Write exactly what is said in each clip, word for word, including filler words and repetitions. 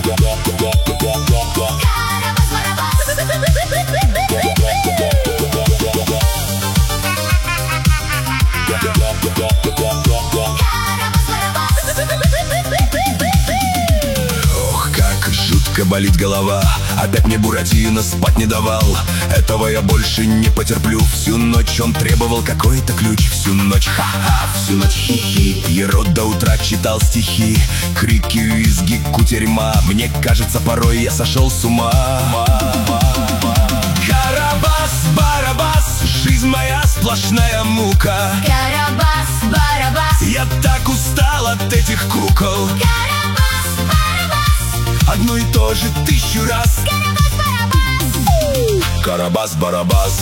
Ох, как жутко болит голова. Опять мне Буратино спать не давал. Этого я больше не потерплю. Всю ночь он требовал какой-то ключ. Всю ночь ха-ха, всю ночь хи-хи. Еро до утра читал стихи. Крики, визги, кутерьма. Мне кажется, порой я сошел с ума. Карабас-барабас, жизнь моя сплошная мука. Карабас-барабас, Я так устал от этих кукол. Карабас-барабас, Одно и то же тысячу раз. Карабас-барабас, Карабас-барабас.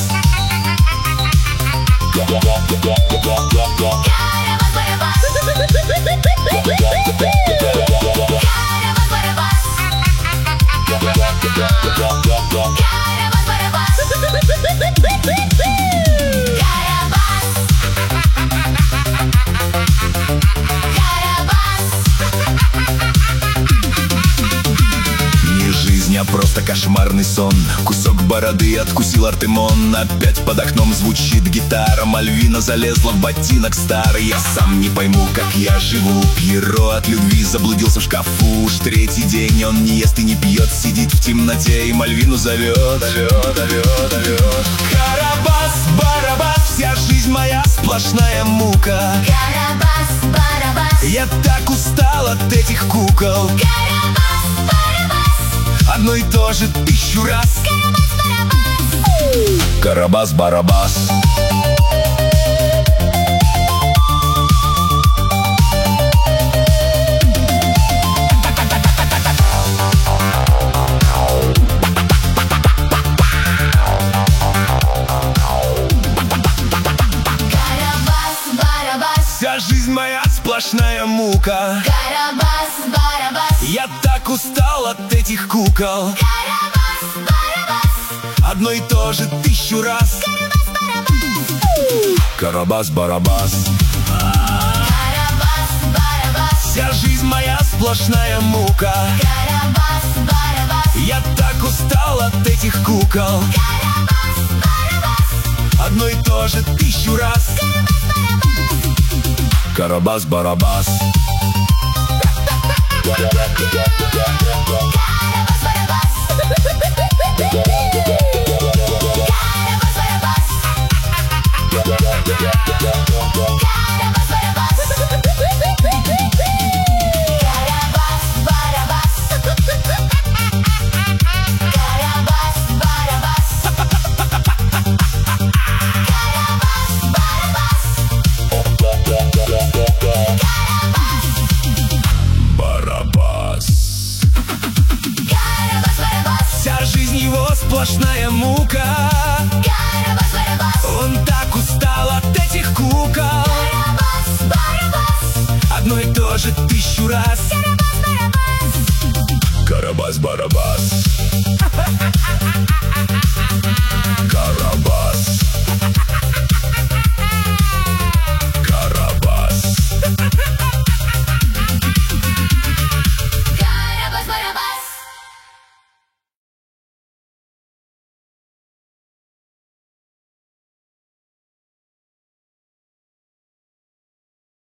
Не жизнь, а просто кошмарный сон. Кусок бороды откусил Артемон. Опять под окном звучит гитара. Мальвина залезла в ботинок старый. Я сам не пойму, как я живу. Пьеро от любви заблудился в шкафу. Уж третий день он не ест и не пьет. Сидит в темноте и Мальвину зовет. Зовет, зовет, зовет. Карабас-барабас, вся жизнь моя сплошная мука. Карабас-барабас, Я так устал от этих кукол. Карабас-барабас, Одно и то же тысячу раз. Карабас-барабас. Карабас-барабас, Вся жизнь моя сплошная мука. Карабас-барабас, Я так устал от этих кукол. Карабас-барабас, Одно и то же тысячу раз. Карабас-барабас. Карабас-барабас, Вся жизнь моя сплошная мука. Карабас-барабас, Я так устал от этих кукол. Карабас-барабас, Одно и то же тысячу раз. Карабас-барабас. Вся жизнь его сплошная мука. Он так устал от этих кукол. Одно и то же тысячу раз. Карабас-барабас.